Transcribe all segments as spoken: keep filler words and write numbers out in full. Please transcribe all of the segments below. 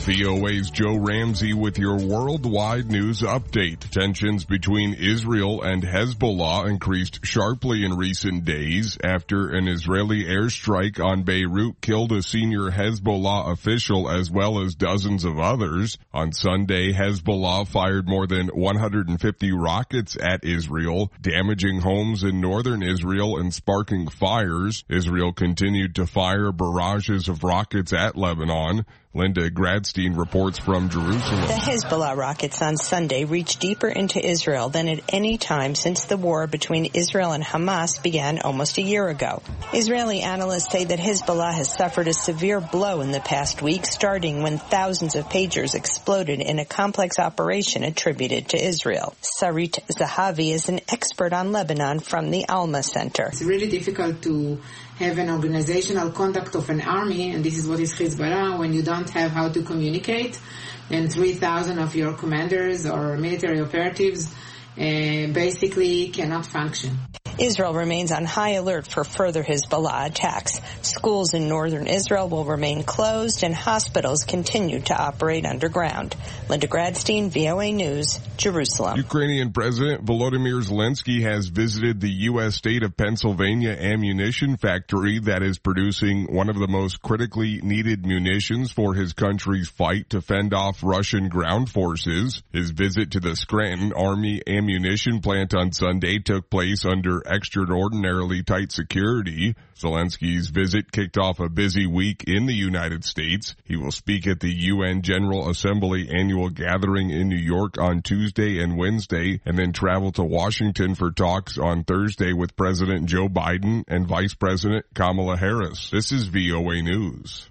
V O A's Joe Ramsey with your worldwide news update. Tensions between Israel and Hezbollah increased sharply in recent days after an Israeli airstrike on Beirut killed a senior Hezbollah official as well as dozens of others. On Sunday, Hezbollah fired more than one hundred fifty rockets at Israel, damaging homes in northern Israel and sparking fires. Israel continued to fire barrages of rockets at Lebanon. Linda Gradstein reports from Jerusalem. The Hezbollah rockets on Sunday reached deeper into Israel than at any time since the war between Israel and Hamas began almost a year ago. Israeli analysts say that Hezbollah has suffered a severe blow in the past week, starting when thousands of pagers exploded in a complex operation attributed to Israel. Sarit Zahavi is an expert on Lebanon from the Alma Center. It's really difficult to have an organizational conduct of an army, and this is what is Hezbollah, when you don't have how to communicate, and three thousand of your commanders or military operatives uh, basically cannot function. Israel remains on high alert for further Hezbollah attacks. Schools in northern Israel will remain closed and hospitals continue to operate underground. Linda Gradstein, V O A News, Jerusalem. Ukrainian President Volodymyr Zelensky has visited the U S state of Pennsylvania ammunition factory that is producing one of the most critically needed munitions for his country's fight to fend off Russian ground forces. His visit to the Scranton Army ammunition plant on Sunday took place under extraordinarily tight security. Zelensky's visit kicked off a busy week in the United States. He will speak at the U N General Assembly annual gathering in New York on Tuesday and Wednesday, and then travel to Washington for talks on Thursday with President Joe Biden and Vice President Kamala Harris. This is V O A News.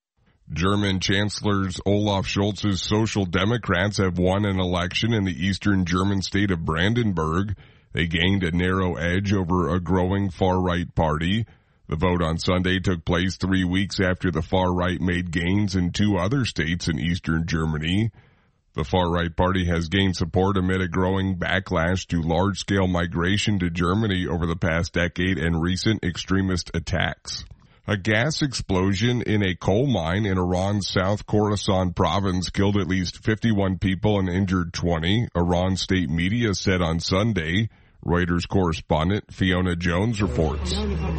German Chancellor Olaf Scholz's Social Democrats have won an election in the eastern German state of Brandenburg. They gained a narrow edge over a growing far-right party. The vote on Sunday took place three weeks after the far-right made gains in two other states in eastern Germany. The far-right party has gained support amid a growing backlash to large-scale migration to Germany over the past decade and recent extremist attacks. A gas explosion in a coal mine in Iran's South Khorasan province killed at least fifty-one people and injured twenty, Iran state media said on Sunday. Reuters correspondent Fiona Jones reports.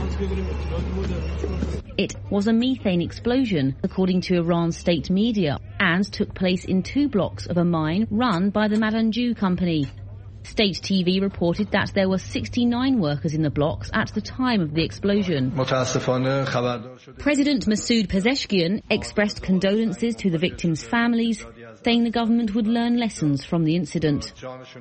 It was a methane explosion, according to Iran's state media, and took place in two blocks of a mine run by the Madanju company. State T V reported that there were sixty-nine workers in the blocks at the time of the explosion. President Masoud Pezeshkian expressed condolences to the victims' families, saying the government would learn lessons from the incident.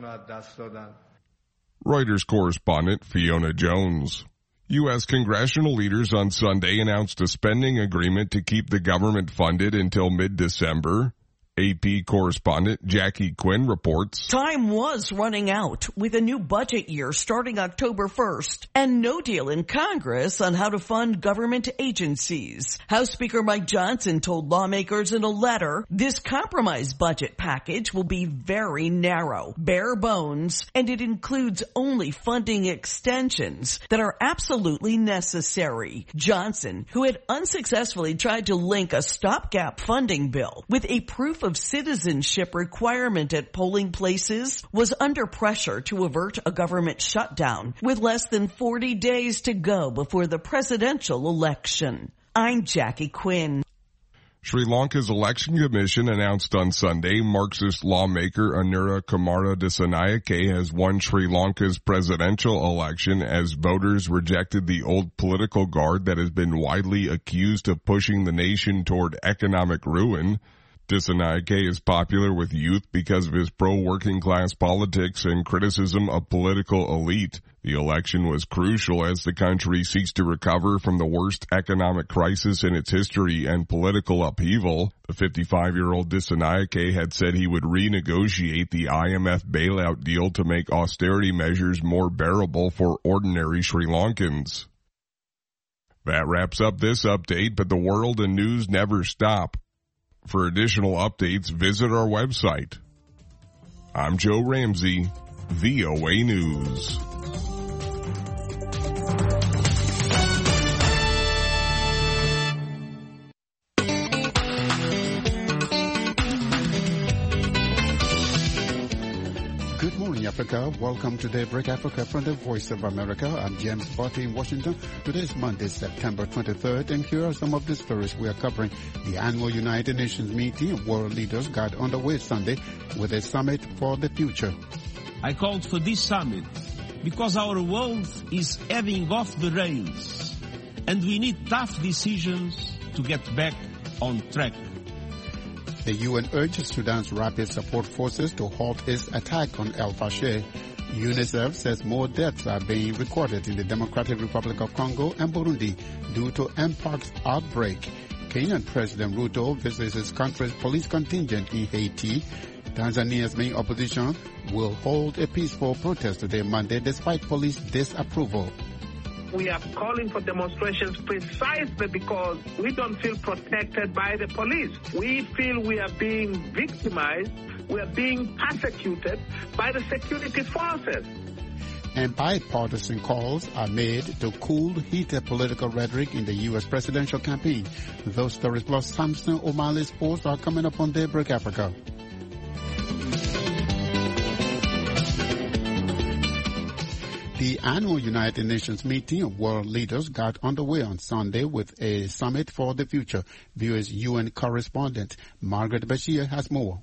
Reuters correspondent Fiona Jones. U S congressional leaders on Sunday announced a spending agreement to keep the government funded until mid-December. A P correspondent Jackie Quinn reports. Time was running out with a new budget year starting October first and no deal in Congress on how to fund government agencies. House Speaker Mike Johnson told lawmakers in a letter, this compromise budget package will be very narrow, bare bones, and it includes only funding extensions that are absolutely necessary. Johnson, who had unsuccessfully tried to link a stopgap funding bill with a proof of citizenship requirement at polling places, was under pressure to avert a government shutdown with less than forty days to go before the presidential election. I'm Jackie Quinn. Sri Lanka's election commission announced on Sunday Marxist lawmaker Anura Kumara Dissanayake has won Sri Lanka's presidential election as voters rejected the old political guard that has been widely accused of pushing the nation toward economic ruin. Dissanayake is popular with youth because of his pro-working class politics and criticism of political elite. The election was crucial as the country seeks to recover from the worst economic crisis in its history and political upheaval. The fifty-five-year-old Dissanayake had said he would renegotiate the I M F bailout deal to make austerity measures more bearable for ordinary Sri Lankans. That wraps up this update, but the world and news never stop. For additional updates, visit our website. I'm Joe Ramsey, V O A News. Africa. Welcome to Daybreak Africa from the Voice of America. I'm James Botti in Washington. Today is Monday, September twenty-third, and here are some of the stories we are covering. The annual United Nations meeting of world leaders got underway Sunday with a summit for the future. I called for this summit because our world is heading off the rails, and we need tough decisions to get back on track. The U N urged Sudan's rapid support forces to halt its attack on El Fasher. UNICEF says more deaths are being recorded in the Democratic Republic of Congo and Burundi due to Mpox outbreak. Kenyan President Ruto visits his country's police contingent in Haiti. Tanzania's main opposition will hold a peaceful protest today Monday despite police disapproval. We are calling for demonstrations precisely because we don't feel protected by the police. We feel we are being victimized, we are being persecuted by the security forces. And bipartisan calls are made to cool heated political rhetoric in the U S presidential campaign. Those stories plus Samson O'Malley's posts are coming up on Daybreak Africa. The annual United Nations meeting of world leaders got underway on Sunday with a summit for the future. V O A's U N correspondent Margaret Bashir has more.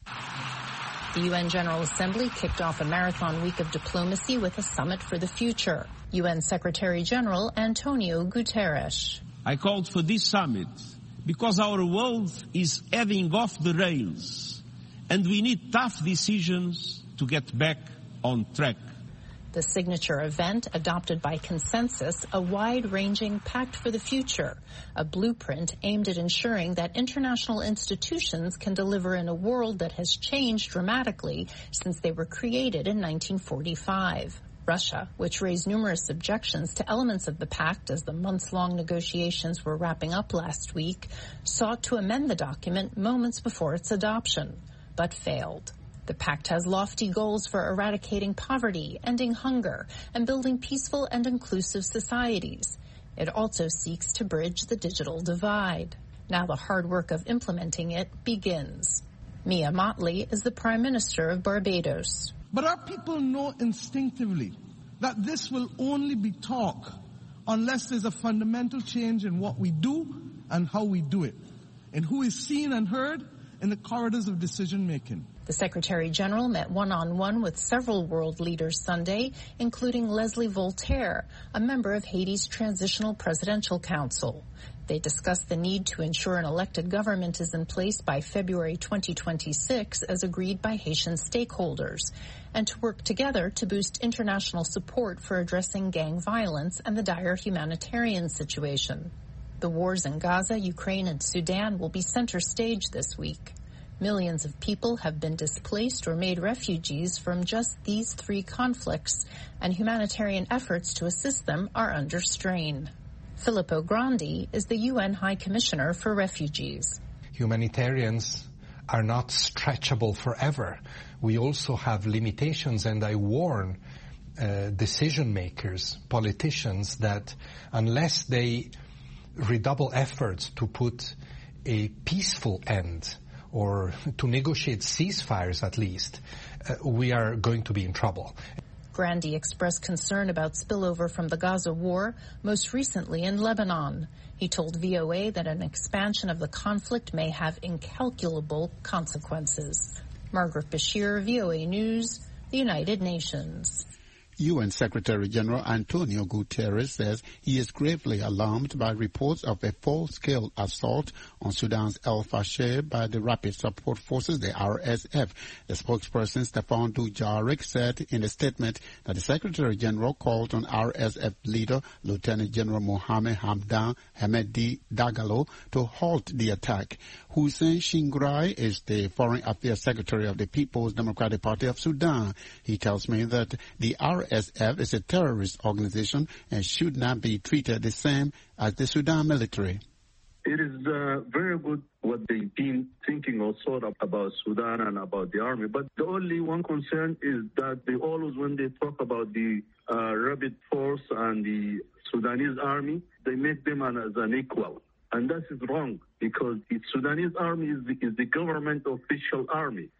The U N General Assembly kicked off a marathon week of diplomacy with a summit for the future. U N Secretary General Antonio Guterres. I called for this summit because our world is heading off the rails, and we need tough decisions to get back on track. The signature event adopted by consensus a wide-ranging pact for the future, a blueprint aimed at ensuring that international institutions can deliver in a world that has changed dramatically since they were created in nineteen forty-five. Russia, which raised numerous objections to elements of the pact as the months-long negotiations were wrapping up last week, sought to amend the document moments before its adoption, but failed. The pact has lofty goals for eradicating poverty, ending hunger, and building peaceful and inclusive societies. It also seeks to bridge the digital divide. Now the hard work of implementing it begins. Mia Mottley is the Prime Minister of Barbados. But our people know instinctively that this will only be talk unless there's a fundamental change in what we do and how we do it, and who is seen and heard in the corridors of decision-making. The Secretary General met one-on-one with several world leaders Sunday, including Leslie Voltaire, a member of Haiti's Transitional Presidential Council. They discussed the need to ensure an elected government is in place by February twenty twenty-six, as agreed by Haitian stakeholders, and to work together to boost international support for addressing gang violence and the dire humanitarian situation. The wars in Gaza, Ukraine, and Sudan will be center stage this week. Millions of people have been displaced or made refugees from just these three conflicts, and humanitarian efforts to assist them are under strain. Filippo Grandi is the U N High Commissioner for Refugees. Humanitarians are not stretchable forever. We also have limitations, and I warn uh, decision makers, politicians, that unless they redouble efforts to put a peaceful end or to negotiate ceasefires at least, uh, we are going to be in trouble. Grandi expressed concern about spillover from the Gaza war, most recently in Lebanon. He told V O A that an expansion of the conflict may have incalculable consequences. Margaret Bashir, V O A News, the United Nations. U N Secretary General Antonio Guterres says he is gravely alarmed by reports of a full-scale assault on Sudan's El Fasher by the Rapid Support Forces, the R S F. The spokesperson, Stephane Dujarric, said in a statement that the Secretary General called on R S F leader Lieutenant General Mohamed Hamdan Hamedi Dagalo to halt the attack. Hussein Shingrai is the Foreign Affairs Secretary of the People's Democratic Party of Sudan. He tells me that the R S F is a terrorist organization and should not be treated the same as the Sudan military. It is uh, very good what they've been thinking or thought about Sudan and about the army. But the only one concern is that they always, when they talk about the uh, Rapid Force and the Sudanese army, they make them an, as an equal. And that is wrong, because the Sudanese army is the, is the government official army.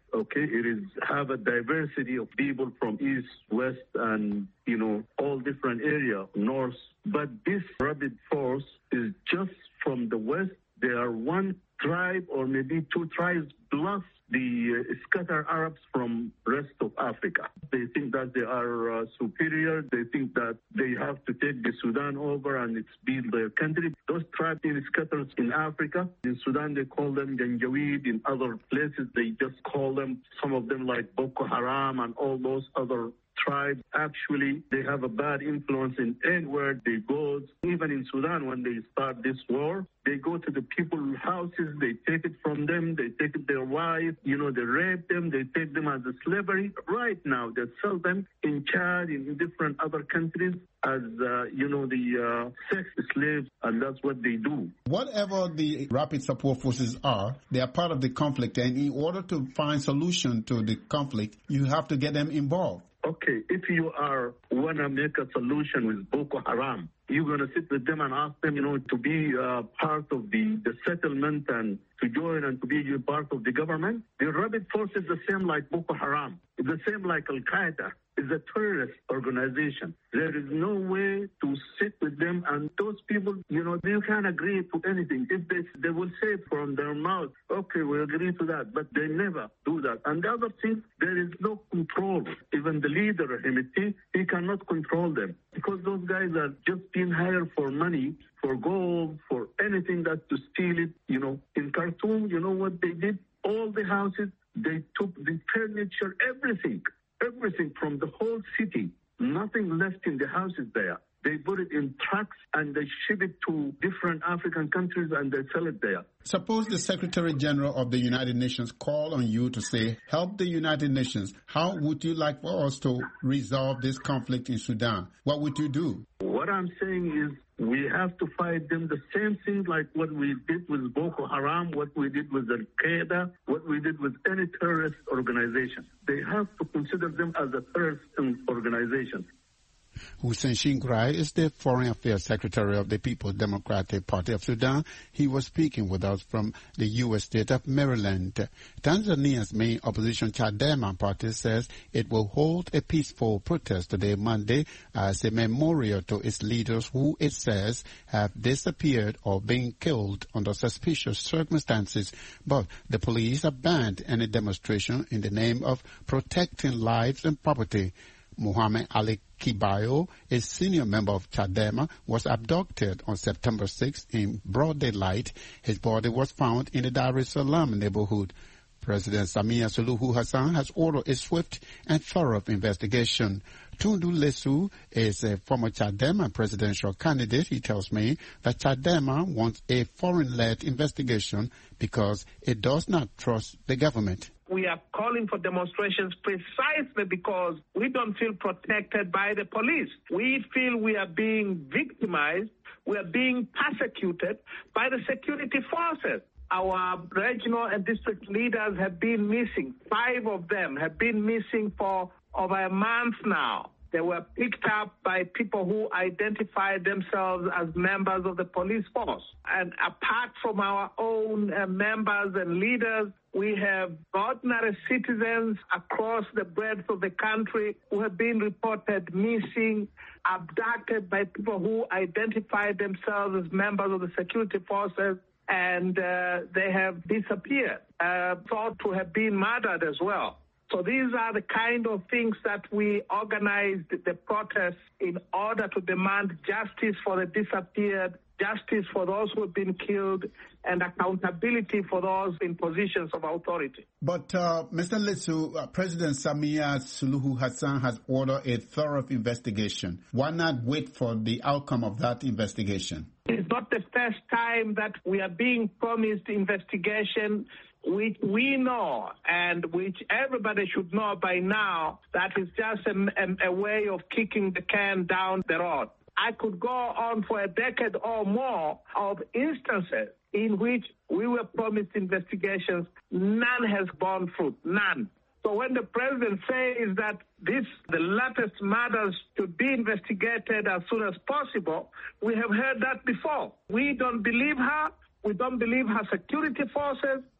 okay? It is have a diversity of people from east, west, and, you know, all different area, north. But this rabid force is just from the west. They are one tribe or maybe two tribes plus the uh, scattered Arabs from rest of Africa. They think that they are uh, superior. They think that they have to take the Sudan over and it's build their country. Those tribes in scattered in Africa, in Sudan they call them Janjaweed. In other places they just call them, some of them like Boko Haram and all those other tribes. Actually, they have a bad influence in anywhere they go. Even in Sudan, when they start this war, they go to the people's houses, they take it from them, they take it their wives, you know, they rape them, they take them as a slavery. Right now, they sell them in Chad, in different other countries as, uh, you know, the uh, sex slaves, and that's what they do. Whatever the Rapid Support Forces are, they are part of the conflict, and in order to find solution to the conflict, you have to get them involved. Okay, if you are want to make a solution with Boko Haram, you're going to sit with them and ask them, you know, to be uh, part of the, the settlement and to join and to be part of the government. The rabid force is the same like Boko Haram. It's the same like Al-Qaeda. It's a terrorist organization. There is no way to sit with them, and those people, you know, they can't agree to anything. If they, they will say from their mouth, okay, we agree to that, but they never do that. And the other thing, there is no control. Even the leader, Hemeti, he cannot control them because those guys are just being hired for money, for gold, for anything that to steal it. You know, in Khartoum, you know what they did? All the houses, they took the furniture, everything. Everything from the whole city, nothing left in the houses there. They put it in trucks and they ship it to different African countries and they sell it there. Suppose the Secretary General of the United Nations call on you to say, help the United Nations. How would you like for us to resolve this conflict in Sudan? What would you do? What I'm saying is we have to fight them the same thing like what we did with Boko Haram, what we did with Al-Qaeda, what we did with any terrorist organization. They have to consider them as a terrorist organization. Hussein Shingrai is the Foreign Affairs Secretary of the People's Democratic Party of Sudan. He was speaking with us from the U S state of Maryland. Tanzania's main opposition Chadema party says it will hold a peaceful protest today, Monday, as a memorial to its leaders who it says have disappeared or been killed under suspicious circumstances. But the police have banned any demonstration in the name of protecting lives and property. Muhammad Ali Kibayo, a senior member of Chadema, was abducted on September sixth in broad daylight. His body was found in the Dar es Salaam neighborhood. President Samia Suluhu Hassan has ordered a swift and thorough investigation. Tundu Lissu is a former Chadema presidential candidate. He tells me that Chadema wants a foreign-led investigation because it does not trust the government. We are calling for demonstrations precisely because we don't feel protected by the police. We feel we are being victimized, we are being persecuted by the security forces. Our regional and district leaders have been missing. Five of them have been missing for over a month now. They were picked up by people who identified themselves as members of the police force. And apart from our own uh, members and leaders, we have ordinary citizens across the breadth of the country who have been reported missing, abducted by people who identified themselves as members of the security forces, and uh, they have disappeared, uh, thought to have been murdered as well. So these are the kind of things that we organized the protests in order to demand justice for the disappeared, justice for those who have been killed, and accountability for those in positions of authority. But, uh, Mister Lissu, uh, President Samia Suluhu Hassan has ordered a thorough investigation. Why not wait for the outcome of that investigation? It's not the first time that we are being promised investigation, which we know and which everybody should know by now, that is just a, a, a way of kicking the can down the road. I could go on for a decade or more of instances in which we were promised investigations. None has borne fruit, none. So when the president says that this, the latest murders should be investigated as soon as possible, we have heard that before. We don't believe her. We don't believe her security forces.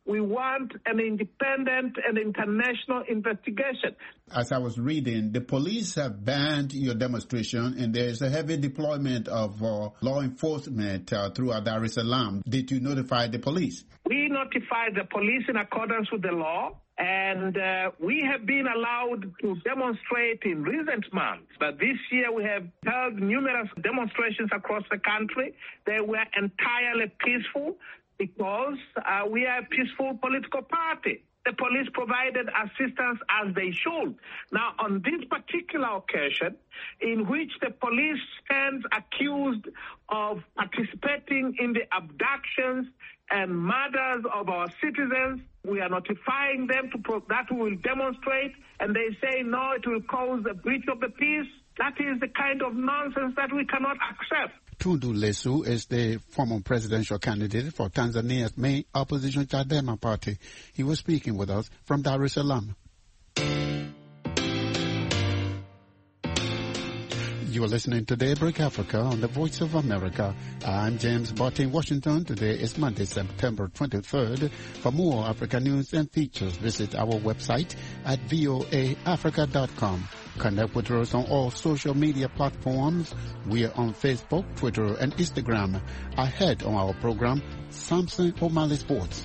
We want an independent and international investigation. As I was reading, the police have banned your demonstration, and there is a heavy deployment of uh, law enforcement uh, throughout Dar es Salaam. Did you notify the police? We notified the police in accordance with the law, and uh, we have been allowed to demonstrate in recent months. But this year we have held numerous demonstrations across the country. They were entirely peaceful because uh, we are a peaceful political party. The police provided assistance as they should. Now, on this particular occasion, in which the police stands accused of participating in the abductions and murders of our citizens, we are notifying them to pro- that we will demonstrate, and they say, no, it will cause a breach of the peace. That is the kind of nonsense that we cannot accept. Tundu Lissu is the former presidential candidate for Tanzania's main opposition Chadema party. He was speaking with us from Dar es Salaam. You are listening to Daybreak Africa on the Voice of America. I'm James Bott in Washington. Today is Monday, September twenty-third. For more Africa news and features, visit our website at voa africa dot com. Connect with us on all social media platforms. We are on Facebook, Twitter, and Instagram. Ahead on our program, Samson O'Malley Sports.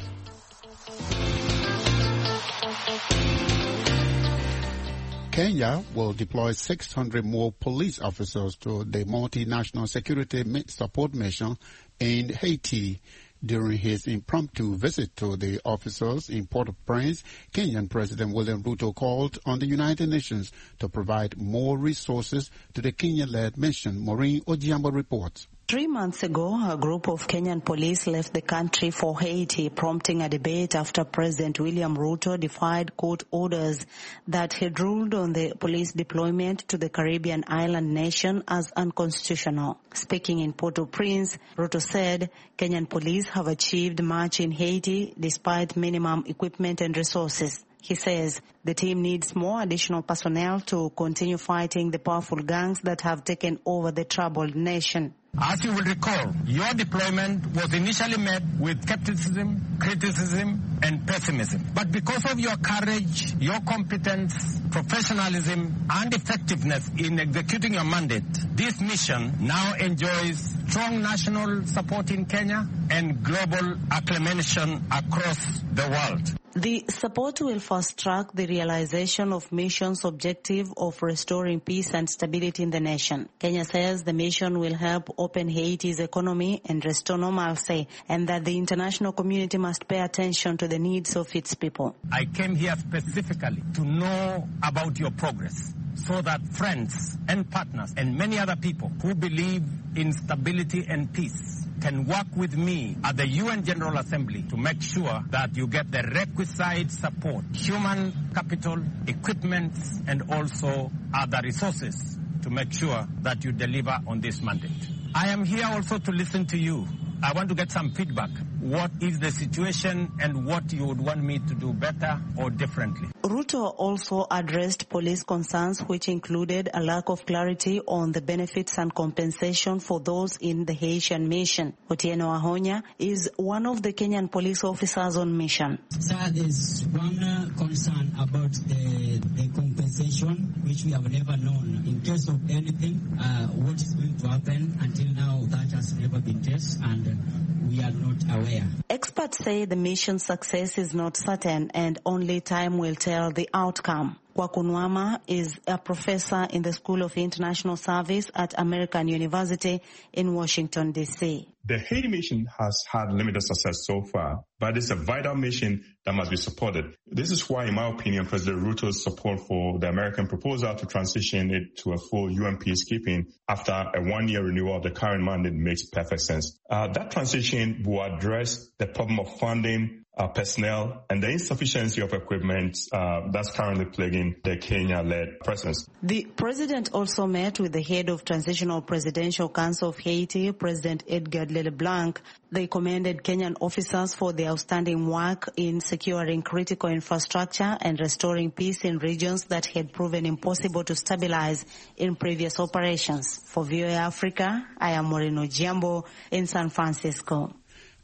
Kenya will deploy six hundred more police officers to the multinational security support mission in Haiti. During his impromptu visit to the officers in Port-au-Prince, Kenyan President William Ruto called on the United Nations to provide more resources to the Kenya-led mission. Maureen Ojiambo reports. Three months ago, a group of Kenyan police left the country for Haiti, prompting a debate after President William Ruto defied court orders that had ruled on the police deployment to the Caribbean island nation as unconstitutional. Speaking in Port-au-Prince, Ruto said Kenyan police have achieved much in Haiti despite minimum equipment and resources. He says the team needs more additional personnel to continue fighting the powerful gangs that have taken over the troubled nation. As you will recall, your deployment was initially met with skepticism, criticism, and pessimism. But because of your courage, your competence, professionalism, and effectiveness in executing your mandate, this mission now enjoys strong national support in Kenya and global acclamation across the world. The support will fast-track the realization of mission's objective of restoring peace and stability in the nation. Kenya says the mission will help open Haiti's economy and restore normalcy, and that the international community must pay attention to the needs of its people. I came here specifically to know about your progress, so that friends and partners and many other people who believe in stability and peace can work with me at the U N General Assembly to make sure that you get the requisite support, human capital, equipment, and also other resources to make sure that you deliver on this mandate. I am here also to listen to you. I want to get some feedback. What is the situation and what you would want me to do better or differently? Ruto also addressed police concerns, which included a lack of clarity on the benefits and compensation for those in the Haitian mission. Otieno Ahonya is one of the Kenyan police officers on mission. Sir, there's one uh, concern about the, the compensation, which we have never known. In case of anything, uh, what is going to happen until now, that has never been tested, and uh, we are not aware. Experts say the mission's success is not certain and only time will tell the outcome. Kwakunwama is a professor in the School of International Service at American University in Washington, D C The Haiti mission has had limited success so far, but it's a vital mission that must be supported. This is why, in my opinion, President Ruto's support for the American proposal to transition it to a full U N peacekeeping after a one-year renewal of the current mandate makes perfect sense. Uh, that transition will address the problem of funding, Uh, personnel, and the insufficiency of equipment uh, that's currently plaguing the Kenya-led presence. The president also met with the head of Transitional Presidential Council of Haiti, President Edgar LeBlanc. They commended Kenyan officers for their outstanding work in securing critical infrastructure and restoring peace in regions that had proven impossible to stabilize in previous operations. For V O A Africa, I am Maureen Ojiambo in San Francisco.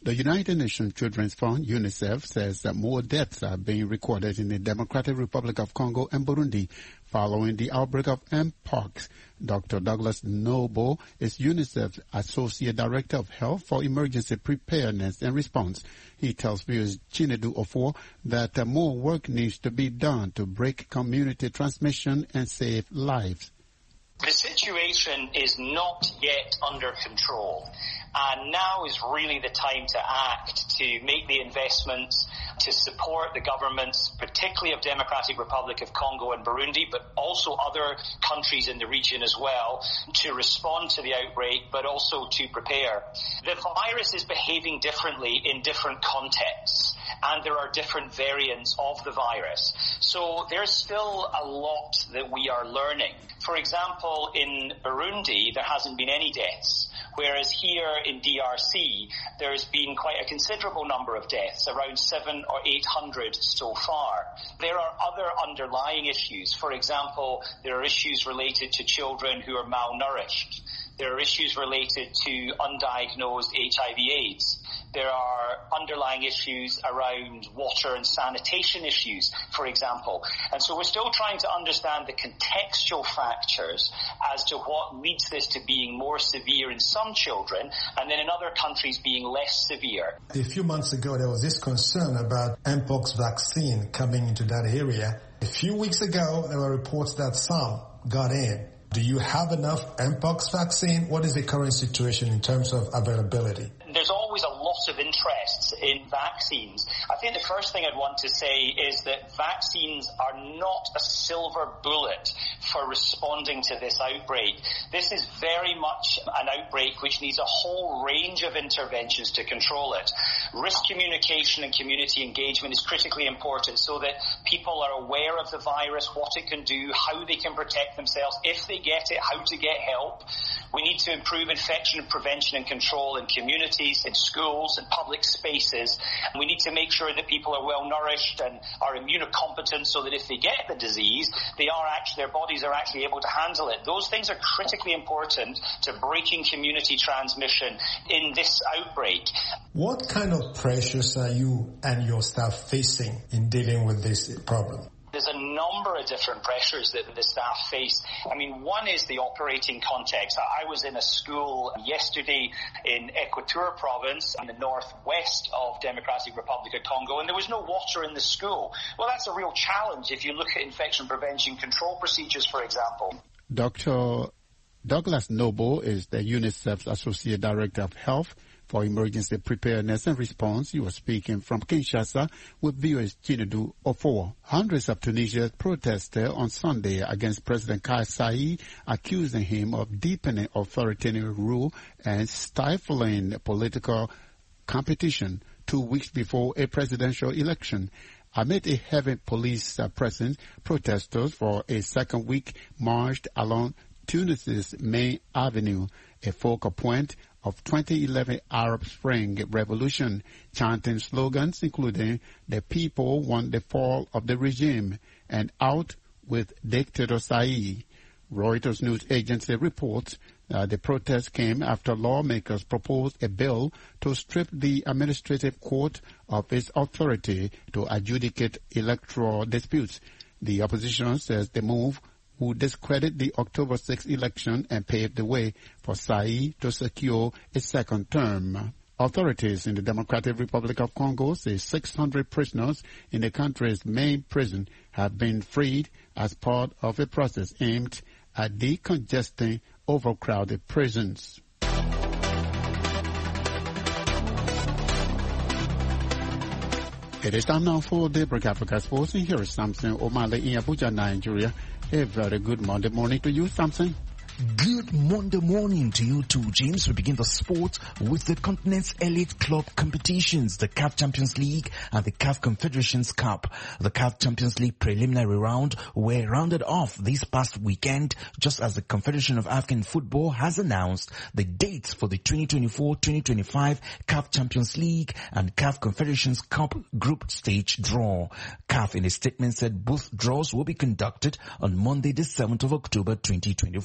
The United Nations Children's Fund, UNICEF, says that more deaths are being recorded in the Democratic Republic of Congo and Burundi following the outbreak of Mpox. Doctor Douglas Noble is UNICEF's Associate Director of Health for Emergency Preparedness and Response. He tells viewers Chinedu Ofor that uh, more work needs to be done to break community transmission and save lives. The situation is not yet under control, and now is really the time to act, to make the investments, to support the governments, particularly of Democratic Republic of Congo and Burundi, but also other countries in the region as well, to respond to the outbreak, but also to prepare. The virus is behaving differently in different contexts, and there are different variants of the virus. So there's still a lot that we are learning. For example, in Burundi, there hasn't been any deaths, whereas here in D R C, there's been quite a considerable number of deaths, around seven or eight hundred so far. There are other underlying issues. For example, there are issues related to children who are malnourished. There are issues related to undiagnosed H I V AIDS. There are underlying issues around water and sanitation issues, for example. And so we're still trying to understand the contextual factors as to what leads this to being more severe in some children and then in other countries being less severe. A few months ago, there was this concern about Mpox vaccine coming into that area. A few weeks ago, there were reports that some got in. Do you have enough Mpox vaccine? What is the current situation in terms of availability? There's always a lot of interest in vaccines. I think the first thing I'd want to say is that vaccines are not a silver bullet for responding to this outbreak. This is very much an outbreak which needs a whole range of interventions to control it. Risk communication and community engagement is critically important so that people are aware of the virus, what it can do, how they can protect themselves, if they get it, how to get help. We need to improve infection prevention and control in communities, in schools, in public spaces. And we need to make sure that people are well nourished and are immunocompetent so that if they get the disease, they are actually, their bodies are actually able to handle it. Those things are critically important to breaking community transmission in this outbreak. What kind of pressures are you and your staff facing in dealing with this problem? There's a number of different pressures that the staff face. I mean, one is the operating context. I was in a school yesterday in Equateur province in the northwest of Democratic Republic of Congo, and there was no water in the school. Well, that's a real challenge if you look at infection prevention control procedures, for example. Doctor Douglas Noble is the UNICEF's Associate Director of Health for Emergency Preparedness and Response. You are speaking from Kinshasa with viewers Chinedu Ofor. Hundreds of Tunisians protested on Sunday against President Kais Saied, accusing him of deepening authoritarian rule and stifling political competition two weeks before a presidential election. Amid a heavy police uh, presence, protesters for a second week marched along Tunis's main avenue, a focal point of twenty eleven Arab Spring Revolution, chanting slogans including "The people want the fall of the regime" and "Out with Dictator Saied." Reuters news agency reports uh, the protest came after lawmakers proposed a bill to strip the administrative court of its authority to adjudicate electoral disputes. The opposition says the move would discredit the October sixth election and pave the way for Saied to secure a second term. Authorities in the Democratic Republic of Congo say six hundred prisoners in the country's main prison have been freed as part of a process aimed at decongesting overcrowded prisons. It is time now for Daybreak Africa Sports, and here is Samson O'Malley in Abuja, Nigeria. A very good Monday morning to you, Samson. Good Monday morning to you too, James. We begin the sport with the continent's elite club competitions, the C A F Champions League and the C A F Confederations Cup. The C A F Champions League preliminary round were rounded off this past weekend, just as the Confederation of African Football has announced the dates for the twenty twenty-four twenty twenty-five C A F Champions League and C A F Confederations Cup group stage draw. C A F in a statement said both draws will be conducted on Monday the seventh of October twenty twenty-four.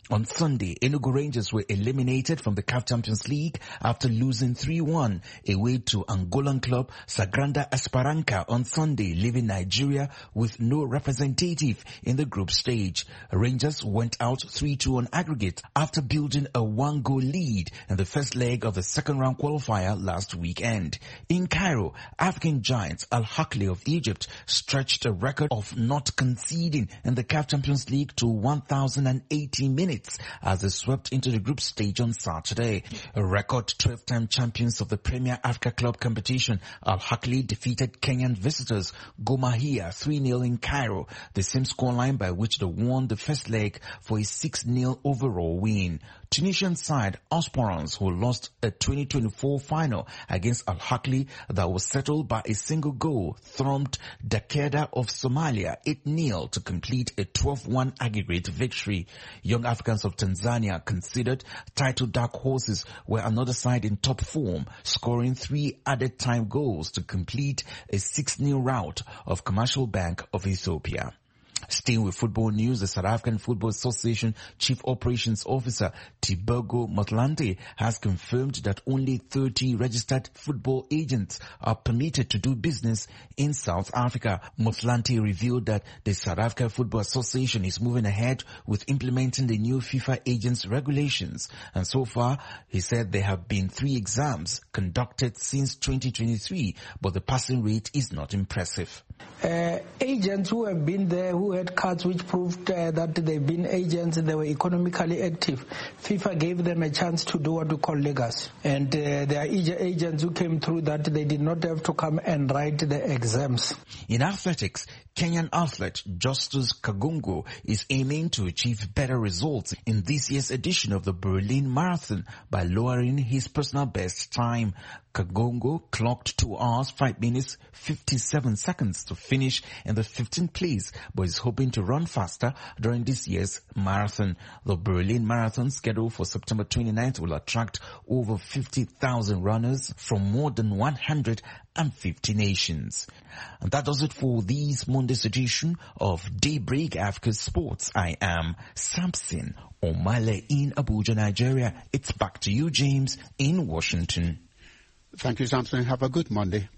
On Sunday, Enugu Rangers were eliminated from the C A F Champions League after losing three one away to Angolan club Sagrada Esperança on Sunday, leaving Nigeria with no representative in the group stage. Rangers went out three two on aggregate after building a one-goal lead in the first leg of the second-round qualifier last weekend. In Cairo, African giants Al Ahly of Egypt stretched a record of not conceding in the C A F Champions League to one thousand eighty minutes as they swept into the group stage on Saturday. A record twelve-time champions of the Premier Africa Club competition, Al Ahly defeated Kenyan visitors Gor Mahia three nil in Cairo, the same scoreline by which they won the first leg for a six nil overall win. Tunisian side Osporans, who lost a twenty twenty-four final against Al Ahly that was settled by a single goal, thumped Dakeda of Somalia eight nil to complete a twelve one aggregate victory. Young Africans of Tanzania, considered title dark horses, were another side in top form, scoring three added time goals to complete a six nil rout of Commercial Bank of Ethiopia. Staying with football news, the South African Football Association Chief Operations Officer Tebogo Motlanthe has confirmed that only thirty registered football agents are permitted to do business in South Africa. Motlanthe revealed that the South African Football Association is moving ahead with implementing the new FIFA agents regulations. And so far, he said there have been three exams conducted since twenty twenty-three, but the passing rate is not impressive. Uh, agents who have been there, who had cards which proved uh, that they've been agents, they were economically active. FIFA gave them a chance to do what we call legacy. And uh, there are agents who came through that they did not have to come and write the exams. In athletics, Kenyan athlete Justus Kagungu is aiming to achieve better results in this year's edition of the Berlin Marathon by lowering his personal best time. Kagungu clocked two hours, five minutes, fifty-seven seconds to finish in the fifteenth place, but is hoping to run faster during this year's marathon. The Berlin Marathon, scheduled for September twenty-ninth, will attract over fifty thousand runners from more than one hundred fifty nations. And that does it for this Monday's edition of Daybreak Africa Sports. I am Samson Omale in Abuja, Nigeria. It's back to you, James, in Washington. Thank you, Samson. Have a good Monday.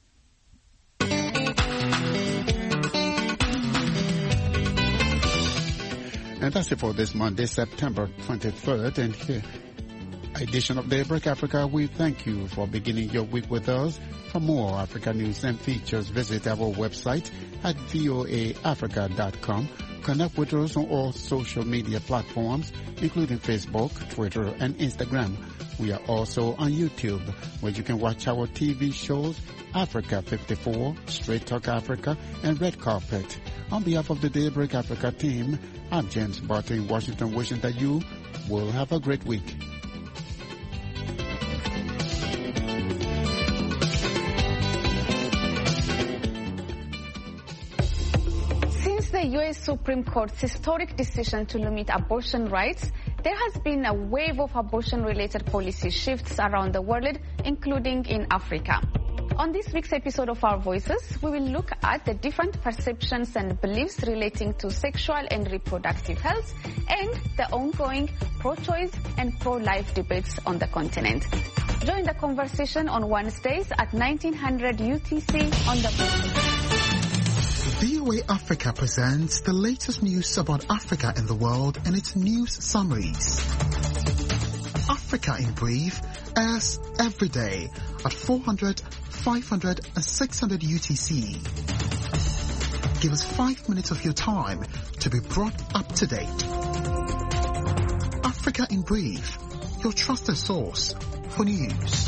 And that's it for this Monday, September twenty-third. And here, edition of Daybreak Africa, we thank you for beginning your week with us. For more Africa news and features, visit our website at voa africa dot com. Connect with us on all social media platforms, including Facebook, Twitter, and Instagram. We are also on YouTube, where you can watch our T V shows, Africa fifty-four, Straight Talk Africa, and Red Carpet. On behalf of the Daybreak Africa team, I'm James Barton in Washington, wishing that you will have a great week. The U S Supreme Court's historic decision to limit abortion rights, there has been a wave of abortion-related policy shifts around the world, including in Africa. On this week's episode of Our Voices, we will look at the different perceptions and beliefs relating to sexual and reproductive health and the ongoing pro-choice and pro-life debates on the continent. Join the conversation on Wednesdays at nineteen hundred U T C on the V O A Africa presents the latest news about Africa and the world and its news summaries. Africa in Brief airs every day at four hundred, five hundred and six hundred U T C. Give us five minutes of your time to be brought up to date. Africa in Brief, your trusted source for news.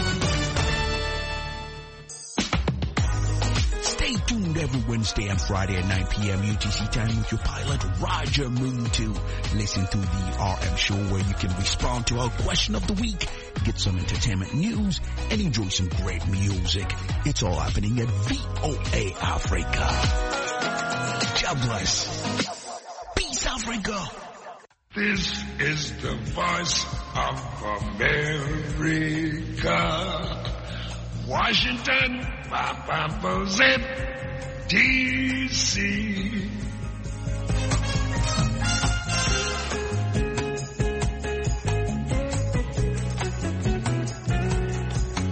Stay tuned every Wednesday and Friday at nine p.m. U T C time with your pilot Roger Moon to listen to the R M show, where you can respond to our question of the week, get some entertainment news, and enjoy some great music. It's all happening at V O A Africa. God bless. Peace, Africa. This is the voice of America. Washington, Papa Zip, D C